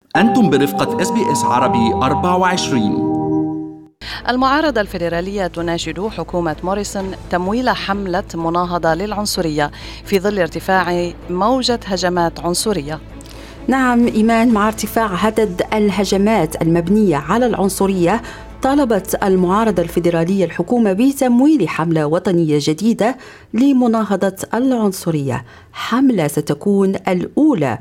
أنتم برفقة SBS عربي 24. المعارضة الفيدرالية تناشد حكومة موريسون تمويل حملة مناهضة للعنصرية في ظل ارتفاع موجة هجمات عنصرية. نعم إيمان، مع ارتفاع عدد الهجمات المبنية على العنصرية طالبت المعارضة الفيدرالية الحكومة بتمويل حملة وطنية جديدة لمناهضة العنصرية، حملة ستكون الأولى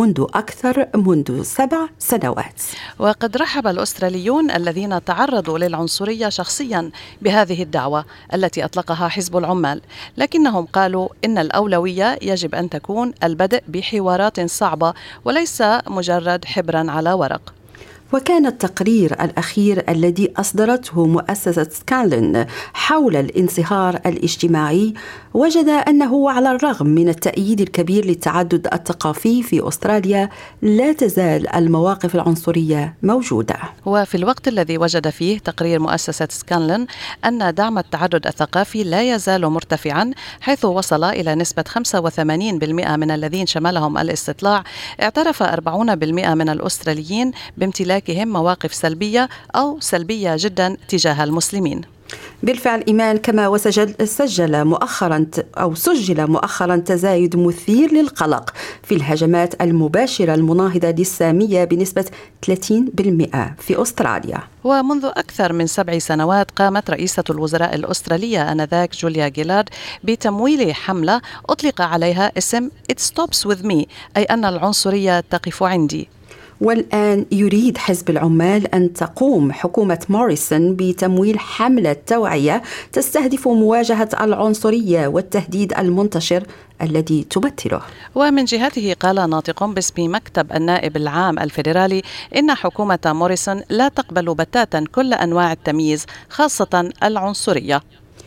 منذ 7 سنوات. وقد رحب الأستراليون الذين تعرضوا للعنصرية شخصيا بهذه الدعوة التي أطلقها حزب العمال، لكنهم قالوا إن الأولوية يجب أن تكون البدء بحوارات صعبة وليس مجرد حبرا على ورق. وكان التقرير الأخير الذي أصدرته مؤسسة سكانلن حول الانصهار الاجتماعي وجد أنه على الرغم من التأييد الكبير للتعدد الثقافي في أستراليا لا تزال المواقف العنصرية موجودة. وفي الوقت الذي وجد فيه تقرير مؤسسة سكانلن أن دعم التعدد الثقافي لا يزال مرتفعا، حيث وصل إلى نسبة 85% من الذين شملهم الاستطلاع اعترف 40% من الأستراليين بامتلاكهم مواقف سلبية أو سلبية جدا تجاه المسلمين. بالفعل إيمان، كما سجل مؤخرا تزايد مثير للقلق في الهجمات المباشرة المناهضة للسامية بنسبة 30% في أستراليا. ومنذ أكثر من 7 سنوات قامت رئيسة الوزراء الأسترالية آنذاك جوليا جيلارد بتمويل حملة أطلق عليها اسم It Stops With Me، أي أن العنصرية تقف عندي. والآن يريد حزب العمال أن تقوم حكومة موريسون بتمويل حملة توعية تستهدف مواجهة العنصرية والتهديد المنتشر الذي تمثله. ومن جهته قال ناطق باسم مكتب النائب العام الفيدرالي إن حكومة موريسون لا تقبل بتاتا كل أنواع التمييز، خاصة العنصرية.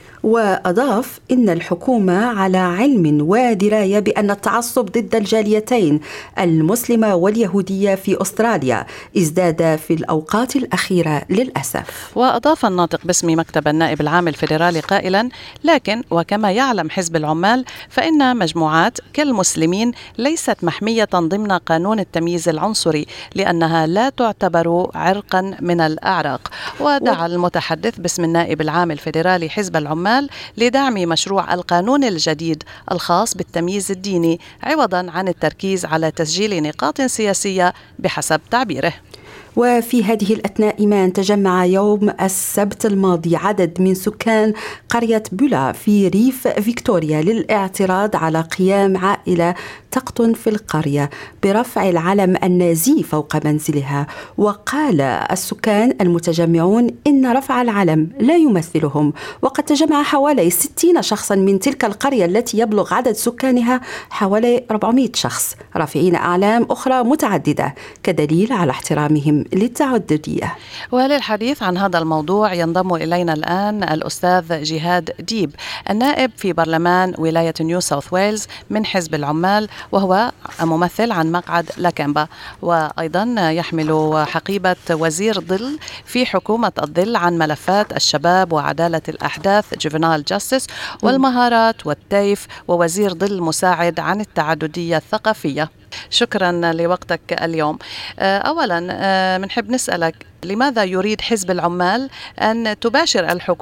وأضاف إن الحكومة على علم ودراية بأن التعصب ضد الجاليتين المسلمة واليهودية في أستراليا ازداد في الأوقات الأخيرة للأسف. وأضاف الناطق باسم مكتب النائب العام الفيدرالي قائلا: لكن وكما يعلم حزب العمال فإن مجموعات كالمسلمين ليست محمية ضمن قانون التمييز العنصري لأنها لا تعتبر عرقا من الأعراق. ودعا المتحدث باسم النائب العام الفيدرالي حزب العمال لدعم مشروع القانون الجديد الخاص بالتمييز الديني عوضا عن التركيز على تسجيل نقاط سياسية بحسب تعبيره. وفي هذه الأثناء إيمان، تجمع يوم السبت الماضي عدد من سكان قرية بولا في ريف فيكتوريا للاعتراض على قيام عائلة تقطن في القرية برفع العلم النازي فوق منزلها. وقال السكان المتجمعون إن رفع العلم لا يمثلهم، وقد تجمع حوالي 60 شخصا من تلك القرية التي يبلغ عدد سكانها حوالي 400 شخص رافعين أعلام أخرى متعددة كدليل على احترامهم للتعددية. وللحديث عن هذا الموضوع ينضم إلينا الآن الأستاذ جهاد ديب، النائب في برلمان ولاية نيو ساوث ويلز من حزب العمال، وهو ممثل عن مقعد لاكامبا، وأيضا يحمل حقيبة وزير ظل في حكومة الظل عن ملفات الشباب وعدالة الأحداث Juvenile Justice والمهارات والتيف، ووزير ظل مساعد عن التعددية الثقافية. شكرا لوقتك اليوم. أولا بنحب نسألك، لماذا يريد حزب العمال أن تباشر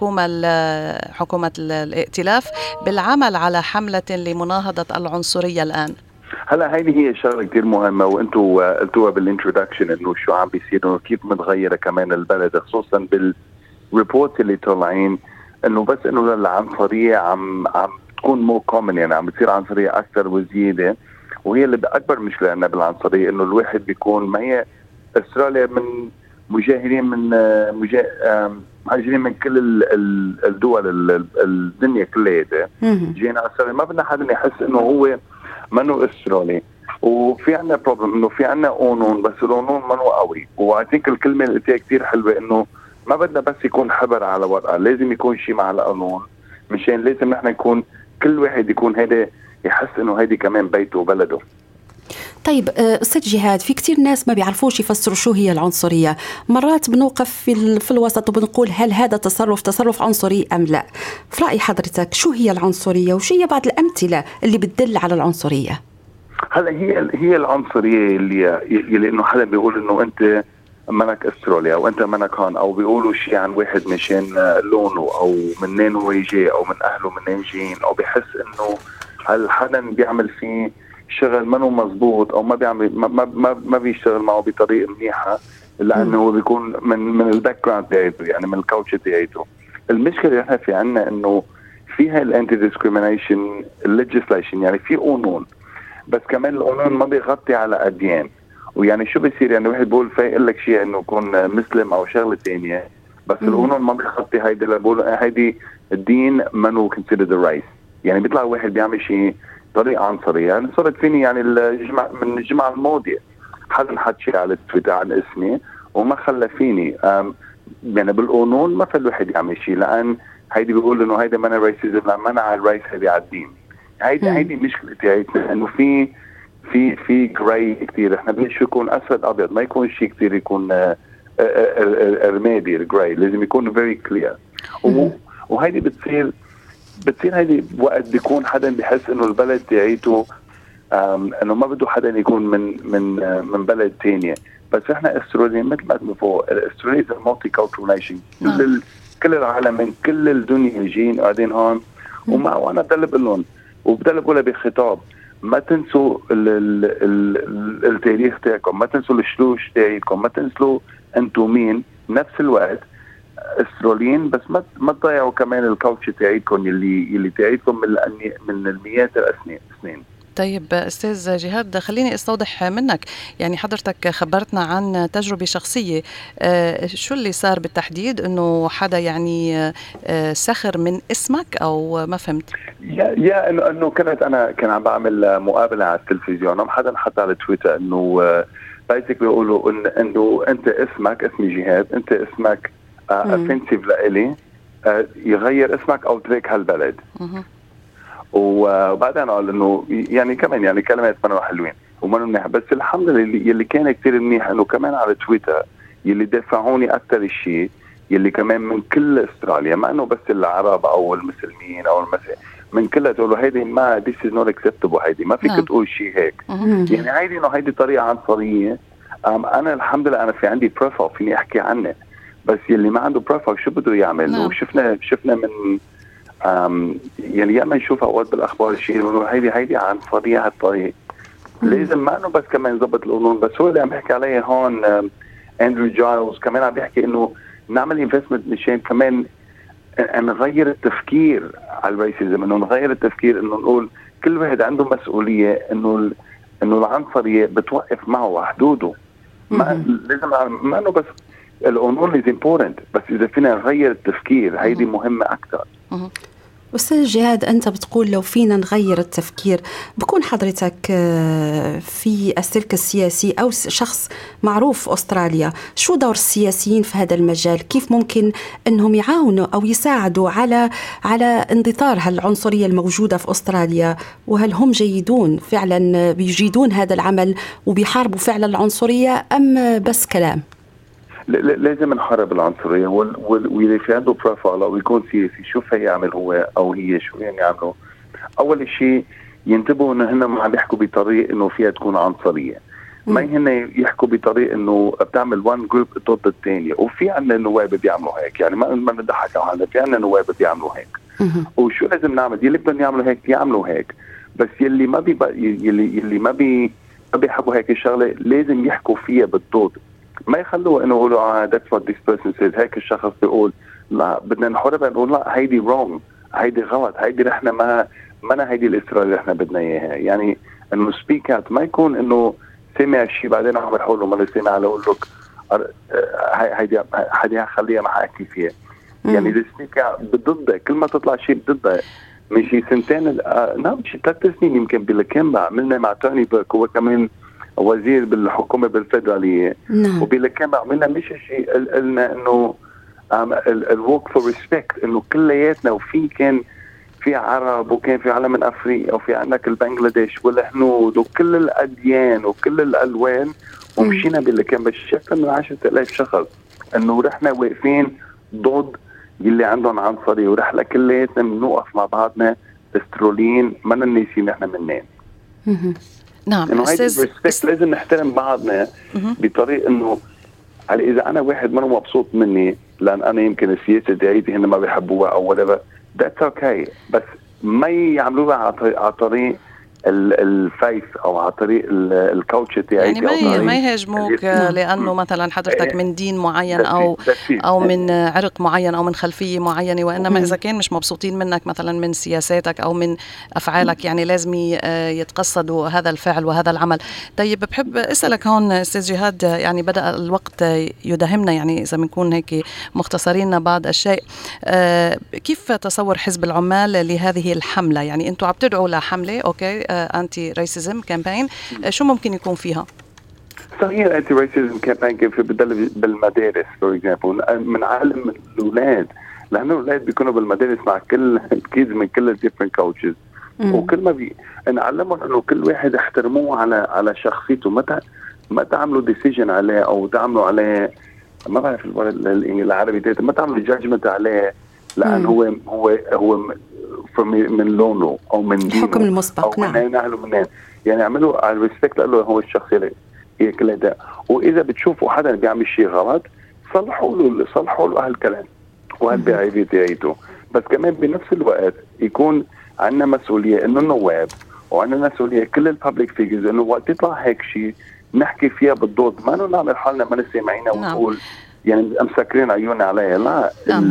حكومة الائتلاف بالعمل على حملة لمناهضة العنصرية الآن؟ هلا هذه هي شغله كثير مهمه، وانتوا قلتوها بالانترودكشن انه شو عم بيصير وكيف متغيره كمان البلد، خصوصا بالريبورت اللي طالعين انه بس انه العنصريه عم تكون مو كومن، يعني عم بتصير عنصريه اكثر وزياده. وهي اللي اكبر مشكله عندنا بالعنصريه انه الواحد بيكون، ما هي استراليا من مهاجرين من كل الدول الدنيا كلها جينا استراليا، ما بدنا حدا يحس انه هو منو استرالي. وفي عنا بروبلم انه في عنا قانون بس القانون منو قوي. وعتيك الكلمه اللي قلتيها كثير حلوه انه ما بدنا بس يكون حبر على ورقه، لازم يكون شيء مع القانون، مشان لازم نحن نكون كل واحد يكون هذا يحس انه هيدي كمان بيته وبلده. طيب أستاذ جهاد، في كتير ناس ما بيعرفوش يفسروا شو هي العنصرية. مرات بنوقف في الوسط وبنقول هل هذا تصرف عنصري أم لا؟ في رأي حضرتك شو هي العنصرية وشو هي بعض الأمثلة اللي بتدل على العنصرية؟ هلا هي العنصريه اللي انه حدا بيقول انه انت منك استراليا او انت منك هون، او بيقولوا شيء عن واحد مشان لونه او منين هو يجي او من اهله منين جايين، او بحس انه هل حدا بيعمل فيه شغل منه مزبوط او ما بيعمل ما بيشتغل معه بطريقه منيحه، لانه هو بيكون من الباك جراوند تاعته، يعني من الكوتش تاعته. المشكله اللي احنا في عنا انه فيها الانتي ديسكريميشن ليجيسليشن، يعني في قانون بس كمان القانون ما بيغطي على اديان. ويعني شو بيصير؟ يعني واحد بيقول فيقول لك شيء انه يكون مسلم او شغله ثانيه، بس القانون ما بيغطي هيدي، اللي بقول هيدي الدين منو considered a race. يعني بيطلع واحد بيعمل شيء طريقه عنصريه. يعني صارت فيني يعني من الجمعه الماضيه حدا حط شيء على تويتر عن اسمي وما خلى فيني، يعني بالقانون ما في الواحد يعمل شيء، لان هيدي بيقول انه هيدا مانا ريسيزم، لا منع الريس هيدي على الدين. هيدي مشكله تاعتنا، انه في جراي كثير. احنا بدنا يكون اسود ابيض، ما يكون شيء كثير يكون رمادي. الجراي لازم يكون فيري كلير. وهيدي بتصير هيدي وقت بيكون حدا بيحس انه البلد تاعيته انه ما بده حدا يكون من بلد ثانيه. بس احنا استراليين مثل ما قلنا فوق، استراليا مالتي كولتشرال نيشن، كل العالم من كل الدنيا جايين قاعدين هون. وانا بدل بقول لهم وبدل بقولها بخطاب، ما تنسوا التاريخ تاعكم، ما تنسوا الشلوش تاعيكم، ما تنسوا انتم مين. نفس الوقت استراليين، بس ما تضيعوا كمان الكوتش تاعيكم اللي تاعيكم من المئات السنين. طيب أستاذ جهاد، خليني استوضح منك، يعني حضرتك خبرتنا عن تجربة شخصية، شو اللي صار بالتحديد؟ انه حدا يعني سخر من اسمك او ما فهمت؟ يا انه كان عم بعمل مقابلة على التلفزيون، حدا حط على تويتر انه بايسك بيقولوا انه انت اسمي جهاد، انت اسمك offensive لإلي، يغير اسمك او ترك هالبلد. وبعدين قال انه يعني كمان يعني كلمات منو حلوين ومنو منيح، بس الحمد لله يلي كان كتير منيح انه كمان على تويتر يلي دفعوني اكثر الشيء، يلي كمان من كل استراليا، ما انه بس العرب او المسلمين او المسيحيين، من كلها تقولوا هيدي ما this is not acceptable، هيدي ما فيك تقول شيء هيك. يعني هيدي انه هيدي طريقه عنصريه. انا الحمد لله انا في عندي بروفايل فيني احكي عنه، بس يلي ما عنده بروفايل شو بده يعمل؟ وشفنا من يعني ياما نشوف اوقات بالاخبار شيء انه هيدي عنصريه على الطريق. لازم ما انه بس كمان يضبط القانون، بس هو اللي عم يحكي عليه هون اندرو جايلز كمان عم يحكي انه نعمل انفستمنت مشان كمان نغير التفكير على الريسيزم، انه نغير التفكير، انه نقول كل واحد عنده مسؤوليه، انه العنصريه بتوقف معه حدوده. ما لازم ما انه بس القانون is important، بس اذا فينا نغير التفكير هيدي مهمه اكثر. أستاذ جهاد، أنت بتقول لو فينا نغير التفكير، بكون حضرتك في السلك السياسي أو شخص معروف في أستراليا، شو دور السياسيين في هذا المجال؟ كيف ممكن أنهم يعاونوا أو يساعدوا على اندثار هالعنصرية الموجودة في أستراليا؟ وهل هم جيدون فعلا بيجيدون هذا العمل وبيحاربوا فعلا العنصرية أم بس كلام؟ لازم نحارب العنصريه، واللي في عنده بروفايل او يكون سياسي شوف يعمل هو او هي شو يعني يعملوا. اول شيء ينتبهوا انه هن ما عم يحكوا بطريق انه فيها تكون عنصريه، ما هن يحكوا بطريق انه بتعمل وان جروب ضد الثانيه. وفي عندنا نواب بيعملوا هيك، يعني ما نضحك على هذا، في عندنا نواب بيعملوا هيك. وشو لازم نعمل؟ يلي بدهم يعملوا هيك يعملوا هيك، بس يلي ما بيحبوا هيك الشغله لازم يحكوا فيها بالضد، ما يخلوه انه يقولوا that's what this person says. هيك الشخص بيقول لا بدنا نحاربها، نقول لا هيدي wrong، هيدي غلط، هيدي نحن ما هيدي الاستراليا اللي نحن بدنا اياها. يعني انه سبيك اوت، ما يكون انه سمع شيء بعدين عم يقول له ما سمع له، اقول لك هيدي خليها ما حاحكي فيها. يعني السبيك اوت ضدها، كل ما تطلع شيء ضدها. من شيء سنتين نعم شيء 3 سنين يمكن بلكنبا عملنا مع توني بيرك، هو كمان وزير بالحكومة بالفدرالية. وبلكنبا عملنا مش شيء، قلنا انه الوك فور ريسبكت، انه كلياتنا وفي كان في عرب وكان في عالم من افريقيا وفي عندك البنغلاديش والهنود وكل الاديان وكل الالوان، ومشينا بلكنبا شكل من 10,000 شخص انه رحنا واقفين ضد اللي عندهم عنصرية، ورحلة كلياتنا بنوقف مع بعضنا استراليين، ما ننسي نحن منين. نعم انه هيدي لازم نحترم بعضنا بطريقه انه على اذا انا واحد ما مبسوط مني لان انا يمكن السياسه تاعتي هن ما بيحبوها او whatever that's okay، بس ما يعملوها على طريق الفيث او على طريق الكوتش تاعتي، يعني ما يهاجموك لانه مثلا حضرتك من دين معين او من عرق معين او من خلفيه معينه، وانما اذا كان مش مبسوطين منك مثلا من سياساتك او من افعالك يعني لازم يتقصدوا هذا الفعل وهذا العمل. طيب بحب اسالك هون استاذ جهاد، يعني بدا الوقت يداهمنا، يعني اذا بنكون هيك مختصرين بعض الشيء، كيف تصور حزب العمال لهذه الحمله؟ يعني انتم عم تدعوا لحمله اوكي انتي ريسيزم كامبين، شو ممكن يكون فيها؟ صحيح انتي ريسيزم كامبين كيف بدل بالمدارس فور اكزامبل من عالم الاولاد، لانه الاولاد بيكونوا بالمدارس مع كل كيدز من كل الديفرنت كوتشز، وكل ما نعلمهم انه كل واحد احترموه على شخصيته، ما تعملوا ديسيجن عليه او تعملوا عليه ما بعرف العربي ما تعملوا جادجمنت عليه لان هو من لونه او من دينه الحكم المسبق، او من اهله منين، يعني اعملوا على الريسبكت له هو الشخصيه هي كل ده. واذا بتشوفوا حدا بيعمل شيء غلط صلحوا له هالكلام وهالبيعيبه تاعته، بس كمان بنفس الوقت يكون عندنا مسؤوليه انه النواب وعندنا مسؤوليه كل الببليك فيجرز انه وقت يطلع هيك شيء نحكي فيها بالضبط، ما نعمل حالنا ما نسمعينا ونقول يعني مسكرين عيوننا عليها، لا.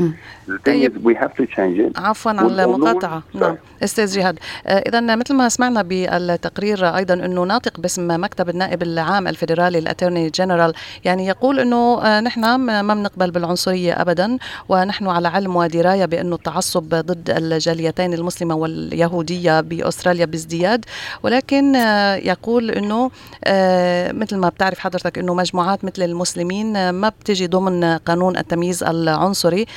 طيب we have to change it. عفوا على المقاطعة. نعم أستاذ جهاد، إذا مثل ما سمعنا بالتقرير أيضا أنه ناطق باسم مكتب النائب العام الفيدرالي الأتورني جنرال يعني يقول أنه نحن ما بنقبل بالعنصرية أبدا، ونحن على علم ودراية بأنه التعصب ضد الجاليتين المسلمة واليهودية بأستراليا بازدياد، ولكن يقول أنه مثل ما بتعرف حضرتك أنه مجموعات مثل المسلمين ما بتجي ضمن قانون التمييز العنصري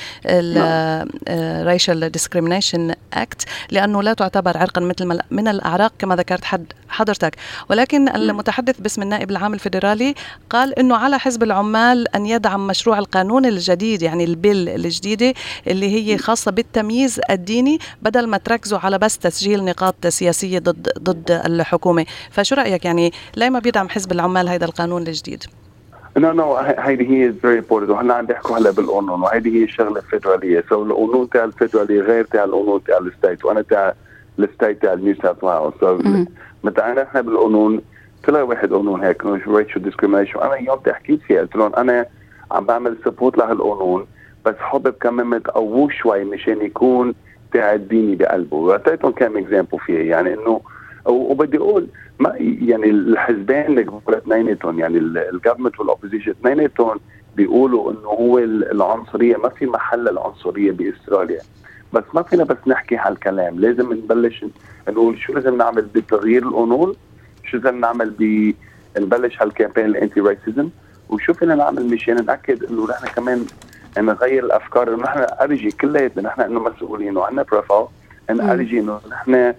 Racial Discrimination Act لأنه لا تعتبر عرقا مثل من الأعراق كما ذكرت حضرتك. ولكن المتحدث باسم النائب العام الفيدرالي قال أنه على حزب العمال أن يدعم مشروع القانون الجديد، يعني البيل الجديدة اللي هي خاصة بالتمييز الديني، بدل ما تركزوا على بس تسجيل نقاط سياسية ضد الحكومة. فشو رأيك، يعني ليه ما بيدعم حزب العمال هذا القانون الجديد؟ No, هيدي هي very important، وهلا عم بيحكوا هلا بالقانون، وهيدي هي الشغله الفيدراليه، سو القانون تاع الفيدرالي غير تاع القانون تاع الستيت، وانا تاع الستيت تاع نيو ساوث ويلز، سو متى احنا بالقانون طلع واحد قانون هيك racial discrimination، انا يوم حكيت فيها قلت لهم انا عم بعمل سبورت لهالقانون بس حابب كمان متقووه شوي مشان يكون تاع الديني بقلبه، واعطيتهم كم اكزامبل فيه، يعني انه وبدي اقول ما يعني الحزبين الكبار اثنيناتهم، يعني الجفرمنت والاوبوزيشن اثنيناتهم بيقولوا انه هو العنصريه ما في محل العنصريه باستراليا، بس ما فينا بس نحكي هالكلام، لازم نبلش نقول شو لازم نعمل بتغيير القانون، شو لازم نعمل نبلش هالكامبين الانتي رايسيزم، وشو فينا نعمل مشان ناكد انه نحن كمان نغير الافكار، انه نحن ارجي كلياتنا نحن انه مسؤولين وعندنا بروفايل ان ارجي انه نحن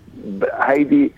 هيدي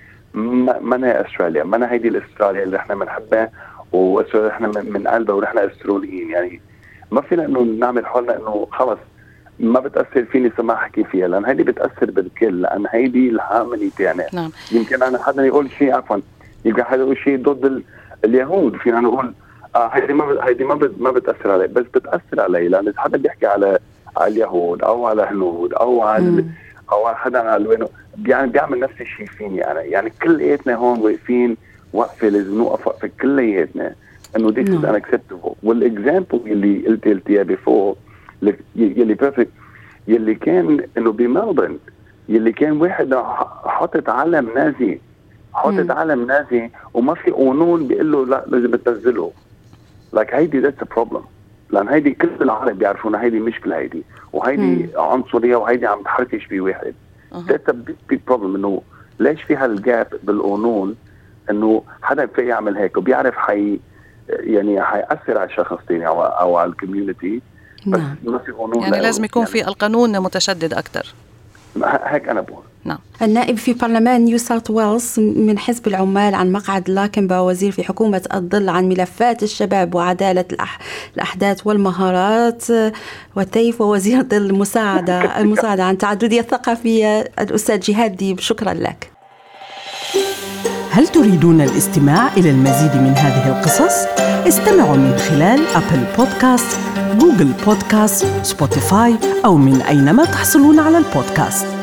ما استراليا، ما هيدي الاستراليا اللي احنا بنحبها واستراليا احنا من قلبها ونحن استراليين، يعني ما فينا انه نعمل حالنا انه خلص ما بتاثر فيني سماح احكي فيها، لان هيدي بتاثر بالكل، لان هيدي الهامني تاعنا. نعم. يمكن انا حدا يقول شيء عفوا يمكن حدا يقول شيء ضد اليهود، فينا نقول هيدي ما بتاثر علي، بس بتاثر علي لان حدا بيحكي على اليهود او على هنود او على او حدا على وينه يعني بيعمل نفس الشيء فيني انا، يعني كلياتنا هون واقفين وقفه لازم نوقف وقفه كلياتنا انه this is unacceptable. والاكزامبل اللي قلت اياه بيفور يلي بيرفكت يلي كان انه بملبورن يلي كان واحد حاطط علم نازي وما في قانون بيقول له لا لازم تنزله، like هيدي that's a problem، لان هيدي كل العالم بيعرفونا هيدي مشكله، هيدي وهيدي عنصريه وهيدي عم تحركش بواحد. that's a big problem، انه ليش في هالجاب بالقانون انه حدا في يعمل هيك وبيعرف يعني حيأثر على شخص ثاني او على الكوميونتي، بس ما في قانون، يعني لازم يكون في القانون متشدد اكثر. هيك انا بقول. نعم. النائب في برلمان نيو ساوث ويلز من حزب العمال عن مقعد لاكنبا وزير في حكومة الظل عن ملفات الشباب وعدالة الأحداث والمهارات والتيف، ووزير ظل المساعدة عن تعددية الثقافية الأستاذ جهاد ديب، شكرا لك. هل تريدون الاستماع إلى المزيد من هذه القصص؟ استمعوا من خلال أبل بودكاست، جوجل بودكاست، سبوتيفاي أو من أينما تحصلون على البودكاست.